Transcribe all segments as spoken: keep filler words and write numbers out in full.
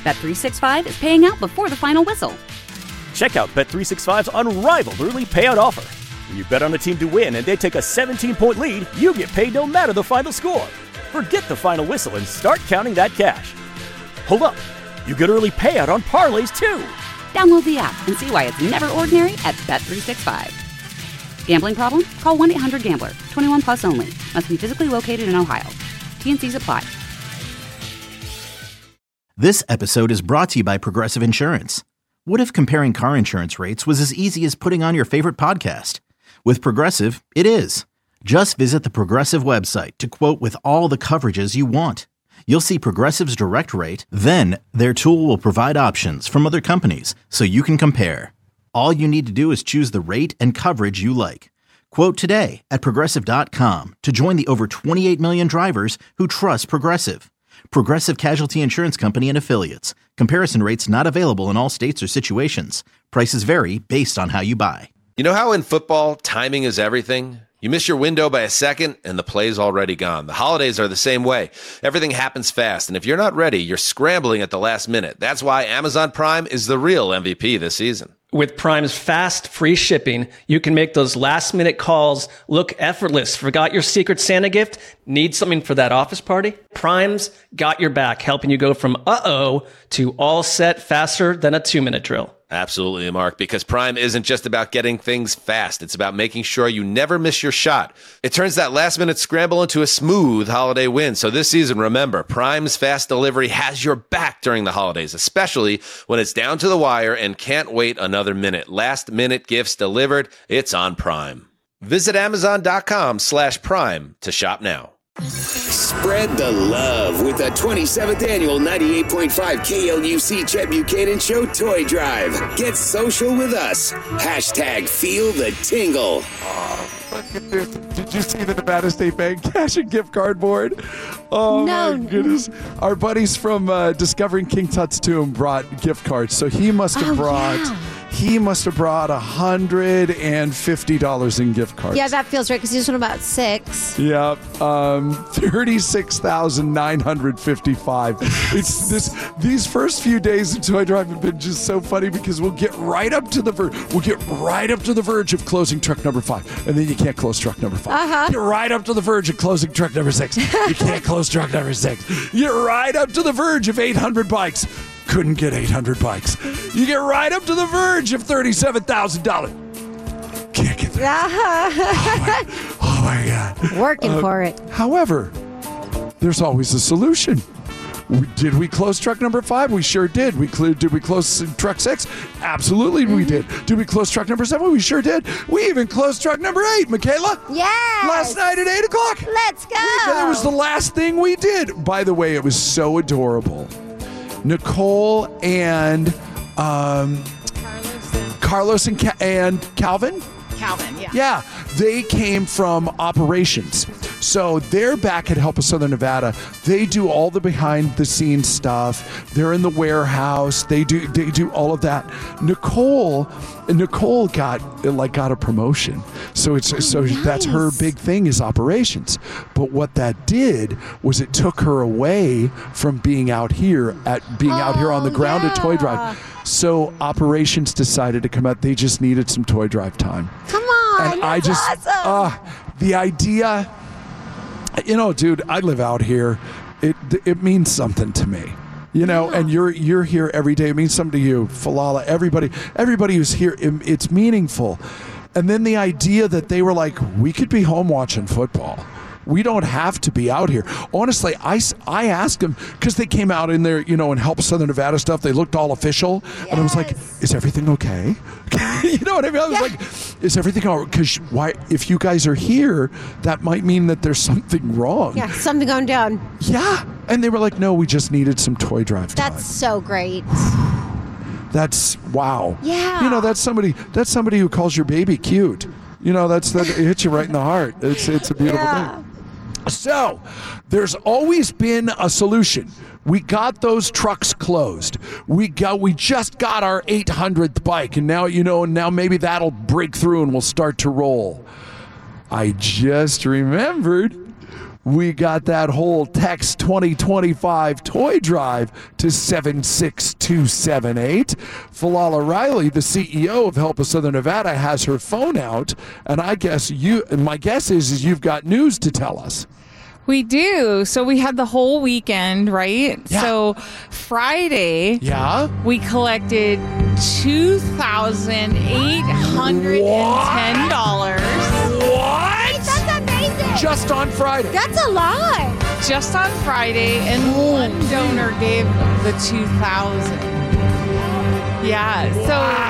Bet three sixty-five is paying out before the final whistle. Check out Bet three sixty-five's unrivaled early payout offer. When you bet on a team to win and they take a seventeen-point lead, you get paid no matter the final score. Forget the final whistle and start counting that cash. Hold up. You get early payout on parlays, too. Download the app and see why it's never ordinary at Bet three sixty-five. Gambling problem? Call one eight hundred gambler. twenty-one plus only. Must be physically located in Ohio. T and C's apply. This episode is brought to you by Progressive Insurance. What if comparing car insurance rates was as easy as putting on your favorite podcast? With Progressive, it is. Just visit the Progressive website to quote with all the coverages you want. You'll see Progressive's direct rate, then their tool will provide options from other companies so you can compare. All you need to do is choose the rate and coverage you like. Quote today at Progressive dot com to join the over twenty-eight million drivers who trust Progressive. Progressive Casualty Insurance Company and Affiliates. Comparison rates not available in all states or situations. Prices vary based on how you buy. You know how in football, timing is everything? You miss your window by a second, and the play's already gone. The holidays are the same way. Everything happens fast, and if you're not ready, you're scrambling at the last minute. That's why Amazon Prime is the real M V P this season. With Prime's fast, free shipping, you can make those last-minute calls look effortless. Forgot your Secret Santa gift? Need something for that office party? Prime's got your back, helping you go from uh-oh to all set faster than a two-minute drill. Absolutely, Mark, because Prime isn't just about getting things fast. It's about making sure you never miss your shot. It turns that last-minute scramble into a smooth holiday win. So this season, remember, Prime's fast delivery has your back during the holidays, especially when it's down to the wire and can't wait another minute. Last-minute gifts delivered. It's on Prime. Visit Amazon.com slash Prime to shop now. Spread the love with the twenty-seventh annual ninety-eight point five K L U C Chet Buchanan Show Toy Drive. Get social with us. Hashtag feel the tingle. Oh, look at this. Did you see the Nevada State Bank cash and gift card board? Oh, no. My goodness. Our buddies from uh, Discovering King Tut's Tomb brought gift cards. So he must have oh, brought... Yeah. He must have brought one hundred fifty dollars in gift cards. Yeah, that feels right because he's one about six. Yeah, um, thirty-six thousand nine hundred fifty-five. It's this. These first few days of Toy Drive have been just so funny because we'll get right up to the verge. We'll get right up to the verge of closing truck number five, and then you can't close truck number five. Uh-huh. Get right up to the verge of closing truck number six. You can't close truck number six. Get right up to the verge of eight hundred bikes. Couldn't get eight hundred bikes. You get right up to the verge of thirty-seven thousand dollars. Can't get there. oh, my, oh my God. Working uh, for it. However, there's always a solution. Did we close truck number five? We sure did. We cl- Did we close truck six? Absolutely mm-hmm. we did. Did we close truck number seven? We sure did. We even closed truck number eight, Michaela. Yes. Last night at eight o'clock. Let's go. It was the last thing we did. By the way, it was so adorable. Nicole and um, Carlos, Carlos and, Ca- and Calvin? Calvin, yeah. Yeah, they came from operations. So they're back at Help Us Southern Nevada. They do all the behind-the-scenes stuff. They're in the warehouse. They do they do all of that. Nicole, Nicole got like got a promotion. So it's oh, so nice. That's her big thing is operations. But what that did was it took her away from being out here at being oh, out here on the ground yeah. at Toy Drive. So operations decided to come out. They just needed some Toy Drive time. Come on, and I just awesome. uh, the idea. You know, dude, I live out here. It it means something to me. You know, yeah. and you're you're here every day. It means something to you, Falala, everybody, everybody who's here. It, it's meaningful. And then the idea that they were like, we could be home watching football. We don't have to be out here. Honestly, I, I asked them, because they came out in there, you know, and Help Southern Nevada stuff. They looked all official. Yes. And I was like, is everything okay? You know what I mean? I was yeah. like, is everything all right? Because why, if you guys are here, that might mean that there's something wrong. Yeah, something going down. Yeah. And they were like, no, we just needed some Toy Drive time. That's so great. That's, wow. Yeah. You know, that's somebody, that's somebody who calls your baby cute. You know, that's that it hits you right in the heart. It's it's a beautiful yeah. thing. So, there's always been a solution. We got those trucks closed. We got we just got our eight hundredth bike, and now you know, now maybe that'll break through and we'll start to roll. I just remembered we got that whole text twenty twenty-five toy drive to seven six two seven eight. Falala Riley, the C E O of Help Us Southern Nevada, has her phone out, and I guess you, my guess is, is you've got news to tell us. We do. So we had the whole weekend, right? Yeah. So Friday, Yeah? we collected two thousand eight hundred ten dollars What? That's amazing. Just on Friday. That's a lot. just on Friday, and one donor gave the two thousand dollars. Yeah. So,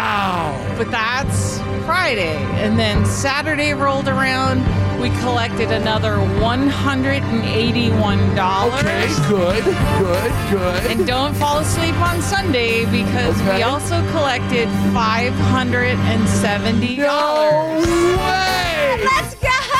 Wow. but that's Friday. And then Saturday rolled around. We collected another one hundred eighty-one dollars. Okay, good, good, good. And don't fall asleep on Sunday because Okay. we also collected five hundred seventy dollars. No way! Let's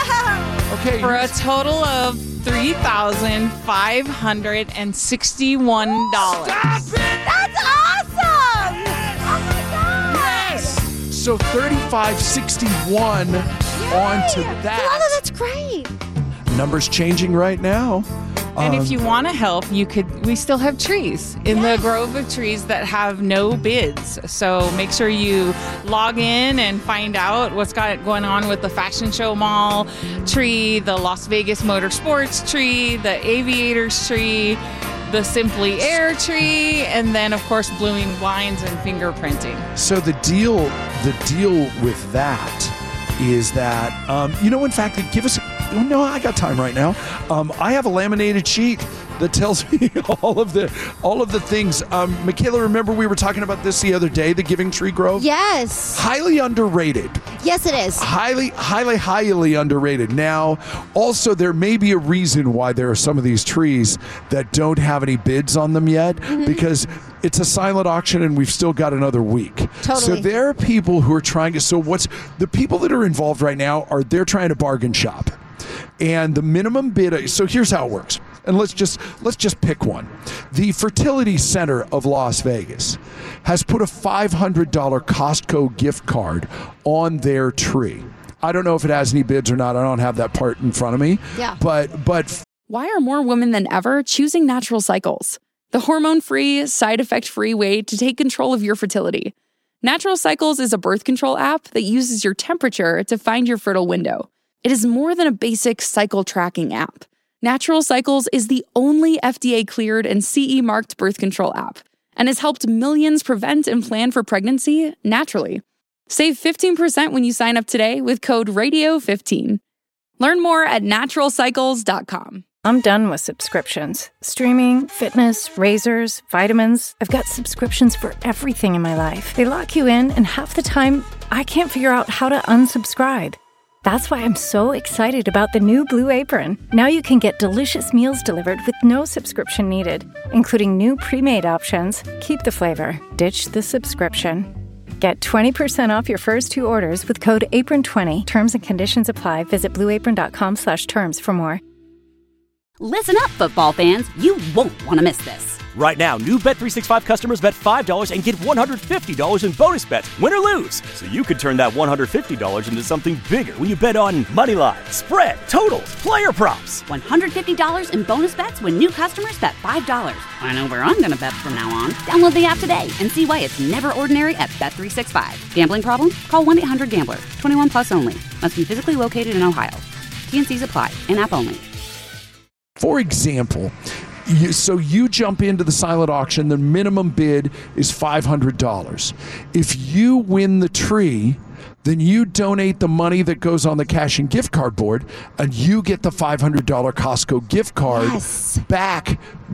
go. Okay, For a total of three thousand five hundred sixty-one dollars. stop it! That's awesome. Oh my God. Yes! So thirty-five sixty-one onto Yay. that. Falala, that's great. Numbers changing right now. And Um, if you want to help, you could. We still have trees in the grove of trees that have no bids. So make sure you log in and find out what's got going on with the Fashion Show Mall tree, the Las Vegas Motorsports tree, the Aviators tree, the Simply Air tree, and then of course blooming blinds and fingerprinting. So the deal, the deal with that is that um, you know, in fact, give us. Oh, no, I got time right now. Um, I have a laminated sheet that tells me all of the all of the things. Um, Michaela, remember we were talking about this the other day, the Giving Tree Grove? Yes. Highly underrated. Yes, it is. Highly, highly, highly underrated. Now, also, there may be a reason why there are some of these trees that don't have any bids on them yet, Mm-hmm. because it's a silent auction and we've still got another week. So Totally. there are people who are trying to, so what's, the people that are involved right now are, they're trying to bargain shop. And the minimum bid, so here's how it works. And let's just let's just pick one. The Fertility Center of Las Vegas has put a five hundred dollars Costco gift card on their tree. I don't know if it has any bids or not. I don't have that part in front of me. Yeah. But but Why are more women than ever choosing Natural Cycles? The hormone-free, side-effect-free way to take control of your fertility. Natural Cycles is a birth control app that uses your temperature to find your fertile window. It is more than a basic cycle tracking app. Natural Cycles is the only F D A-cleared and C E-marked birth control app and has helped millions prevent and plan for pregnancy naturally. Save fifteen percent when you sign up today with code radio fifteen. Learn more at natural cycles dot com. I'm done with subscriptions. Streaming, fitness, razors, vitamins. I've got subscriptions for everything in my life. They lock you in, and half the time, I can't figure out how to unsubscribe. That's why I'm so excited about the new Blue Apron. Now you can get delicious meals delivered with no subscription needed, including new pre-made options. Keep the flavor, ditch the subscription. Get twenty percent off your first two orders with code apron twenty. Terms and conditions apply. Visit blue apron dot com slash terms for more. Listen up, football fans. You won't want to miss this. Right now, new Bet three sixty-five customers bet five dollars and get one hundred fifty dollars in bonus bets, win or lose. So you could turn that one hundred fifty dollars into something bigger when you bet on money line, spread, totals, player props. one hundred fifty dollars in bonus bets when new customers bet five dollars. I know where I'm going to bet from now on. Download the app today and see why it's never ordinary at Bet three sixty-five. Gambling problem? Call one eight hundred gambler. twenty-one plus only. Must be physically located in Ohio. T N Cs apply. In-app only. for example, you, so you jump into the silent auction, the minimum bid is five hundred dollars. If you win the tree, then you donate the money that goes on the cash and gift card board, and you get the five hundred dollars Costco gift card Yes. back.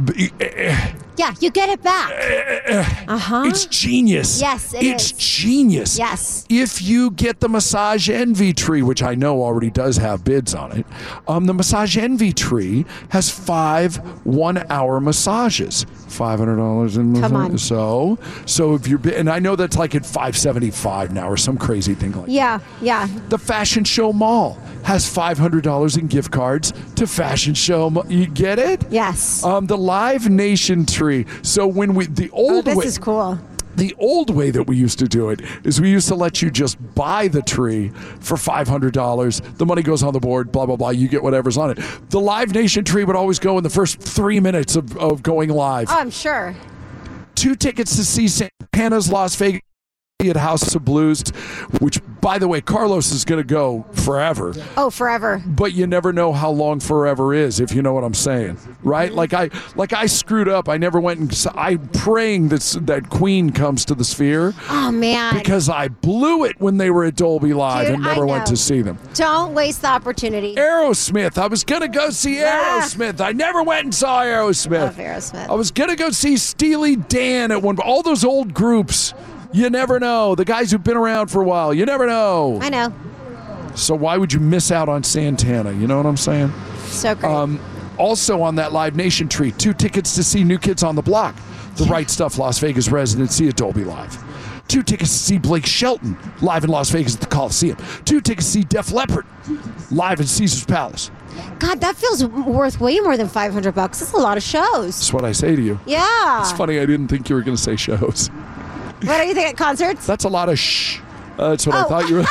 Yeah, you get it back. Uh-huh. It's genius. Yes, it it's is. genius. Yes. If you get the Massage Envy tree, which I know already does have bids on it, um, the Massage Envy tree has five one-hour massages. five hundred dollars in Come on. So, so if you're, and I know that's like at five seventy-five now or some crazy thing like Yeah, yeah. that. The Fashion Show Mall has five hundred dollars in gift cards to Fashion Show Mall. You get it? Yes. Um, the Live Nation tree. So when we, the Oh, old this way, is cool. The old way that we used to do it is we used to let you just buy the tree for five hundred dollars. The money goes on the board, blah, blah, blah. You get whatever's on it. The Live Nation tree would always go in the first three minutes of, of going live. Oh, I'm sure. Two tickets to see Santana's Las Vegas at House of Blues, which, by the way, Carlos is going to go forever. Oh, forever. But you never know how long forever is, if you know what I'm saying, right? Like I, like I screwed up. I never went and I'm praying that that Queen comes to the Sphere. Oh man! Because I blew it when they were at Dolby Live. Dude, and never went to see them. Don't waste the opportunity. Aerosmith. I was gonna go see Yeah. Aerosmith. I never went and saw Aerosmith. Love Aerosmith. I was gonna go see Steely Dan at one. All those old groups. You never know. The guys who've been around for a while. You never know. I know. So why would you miss out on Santana? You know what I'm saying? So great. Um, also on that Live Nation tree, two tickets to see New Kids on the Block, the Right Stuff Las Vegas residency at Dolby Live. Two tickets to see Blake Shelton live in Las Vegas at the Coliseum. Two tickets to see Def Leppard live in Caesar's Palace. God, that feels worth way more than five hundred bucks. That's a lot of shows. That's what I say to you. Yeah. It's funny. I didn't think you were going to say shows. What do you think at concerts? That's a lot of shh. Uh, that's what Oh. I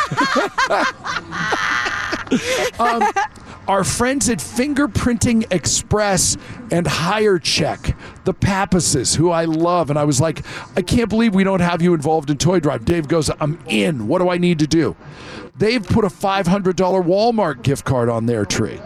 thought you were. um, our friends at Fingerprinting Express and Hire Check, the Pappases, who I love. And I was like, I can't believe we don't have you involved in Toy Drive. Dave goes, I'm in. What do I need to do? They've put a five hundred dollars Walmart gift card on their tree.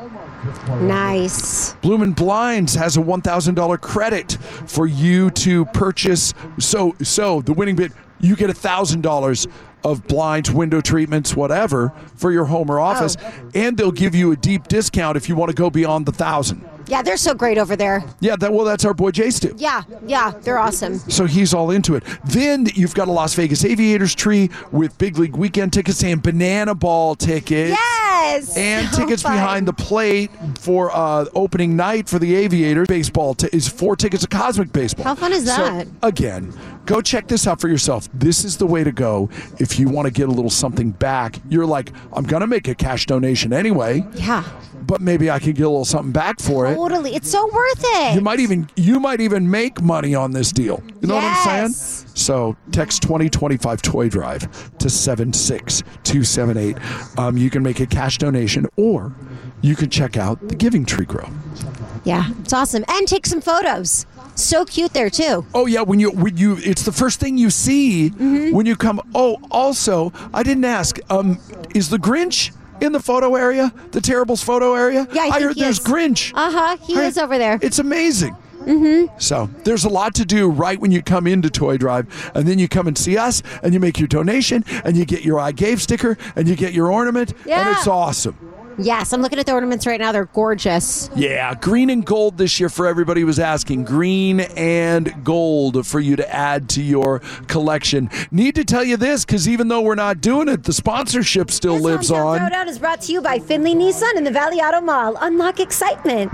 Nice. Bloomin' Blinds has a one thousand dollars credit for you to purchase. So, so the winning bid, you get one thousand dollars of blinds, window treatments, whatever, for your home or office. Oh. And they'll give you a deep discount if you want to go beyond the one thousand dollars. Yeah, they're so great over there. Yeah, that well, that's our boy Jay Stu. Yeah, yeah, they're awesome. So he's all into it. Then you've got a Las Vegas Aviators tree with Big League Weekend tickets and Banana Ball tickets. Yes! And So tickets fun. behind the plate for uh, opening night for the Aviators. Baseball t- is four tickets of Cosmic Baseball. How fun is that? So, again, go check this out for yourself. This is the way to go if you want to get a little something back. You're like, I'm going to make a cash donation anyway. Yeah. But maybe I can get a little something back for it. Totally. It's so worth it. You might even you might even make money on this deal. You know what I'm Yes. saying? So text twenty twenty-five Toy Drive to seven six two seven eight. Um, you can make a cash donation or you can check out the Giving Tree Grow. Yeah, it's awesome. And take some photos. So cute there, too. Oh yeah, when you when you it's the first thing you see Mm-hmm. when you come. Oh, also, I didn't ask. Um, is the Grinch in the photo area? The Terribles photo area? Yeah, I think heard he there's is. Grinch. Uh-huh, he I- is over there. It's amazing. Mm-hmm. So there's a lot to do right when you come into Toy Drive, and then you come and see us, and you make your donation, and you get your I Gave sticker, and you get your ornament, and Yeah. it's awesome. Yes, I'm looking at the ornaments right now. They're gorgeous. Yeah, green and gold this year for everybody who was asking. Green and gold for you to add to your collection. Need to tell you this, because even though we're not doing it, the sponsorship still This lives Hometown on. Throwdown is brought to you by Finley Nissan and the Valley Auto Mall. Unlock excitement.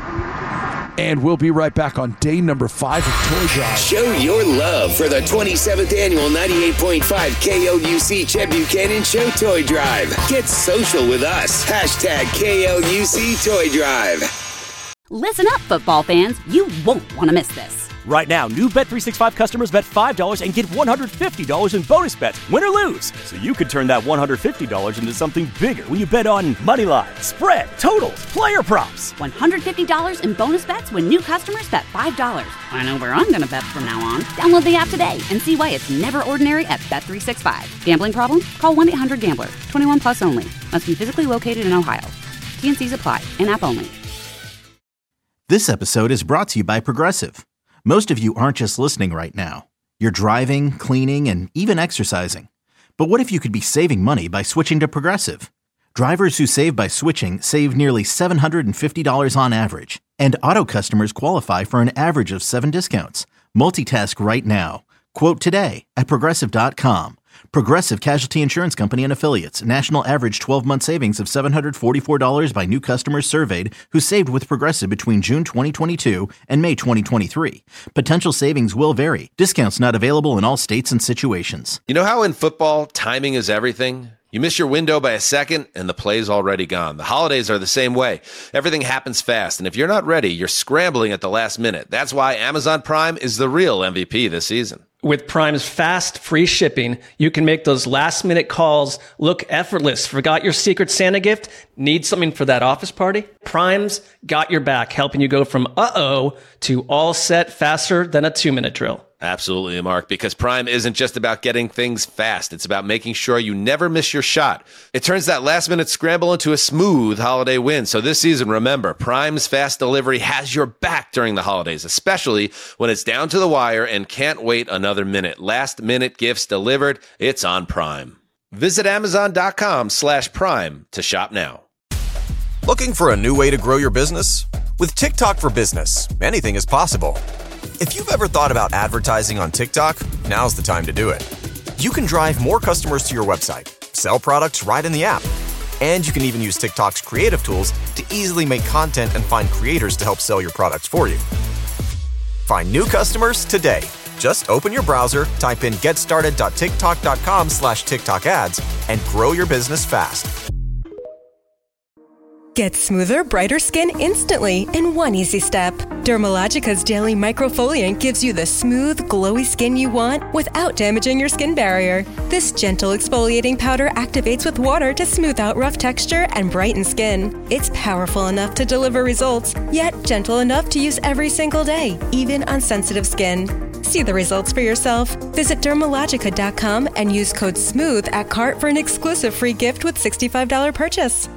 And we'll be right back on day number five of Toy Drive. Show your love for the twenty-seventh annual ninety-eight point five K L U C Chet Buchanan Show Toy Drive. Get social with us. Hashtag K L U C Toy Drive. Listen up, football fans. You won't want to miss this. Right now, new Bet three sixty-five customers bet five dollars and get one hundred fifty dollars in bonus bets, win or lose. So you could turn that one hundred fifty dollars into something bigger when you bet on money line, spread, totals, player props. one hundred fifty dollars in bonus bets when new customers bet five dollars. I know where I'm going to bet from now on. Download the app today and see why it's never ordinary at Bet three sixty-five. Gambling problem? Call one eight hundred gambler. twenty-one plus only. Must be physically located in Ohio. T and C's apply. In-app only. This episode is brought to you by Progressive. Most of you aren't just listening right now. You're driving, cleaning, and even exercising. But what if you could be saving money by switching to Progressive? Drivers who save by switching save nearly seven hundred fifty dollars on average. And auto customers qualify for an average of seven discounts. Multitask right now. Quote today at Progressive dot com. Progressive Casualty Insurance Company and Affiliates. National average twelve-month savings of seven hundred forty-four dollars by new customers surveyed who saved with Progressive between June twenty twenty-two and May twenty twenty-three. Potential savings will vary. Discounts not available in all states and situations. You know how in football, timing is everything? You miss your window by a second, and the play's already gone. The holidays are the same way. Everything happens fast, and if you're not ready, you're scrambling at the last minute. That's why Amazon Prime is the real M V P this season. With Prime's fast, free shipping, you can make those last-minute calls look effortless. Forgot your Secret Santa gift? Need something for that office party? Prime's got your back, helping you go from uh-oh to all set faster than a two-minute drill. Absolutely, Mark, because Prime isn't just about getting things fast. It's about making sure you never miss your shot. It turns that last-minute scramble into a smooth holiday win. So this season, remember, Prime's fast delivery has your back during the holidays, especially when it's down to the wire and can't wait another minute. Last-minute gifts delivered, it's on Prime. Visit Amazon.com slash Prime to shop now. Looking for a new way to grow your business? With TikTok for Business, anything is possible. If you've ever thought about advertising on TikTok, now's the time to do it. You can drive more customers to your website, sell products right in the app, and you can even use TikTok's creative tools to easily make content and find creators to help sell your products for you. Find new customers today. Just open your browser, type in getstarted.tiktok.com slash TikTok ads, and grow your business fast. Get smoother, brighter skin instantly in one easy step. Dermalogica's Daily Microfoliant gives you the smooth, glowy skin you want without damaging your skin barrier. This gentle exfoliating powder activates with water to smooth out rough texture and brighten skin. It's powerful enough to deliver results, yet gentle enough to use every single day, even on sensitive skin. See the results for yourself. Visit dermalogica dot com and use code SMOOTH at cart for an exclusive free gift with sixty-five dollars purchase.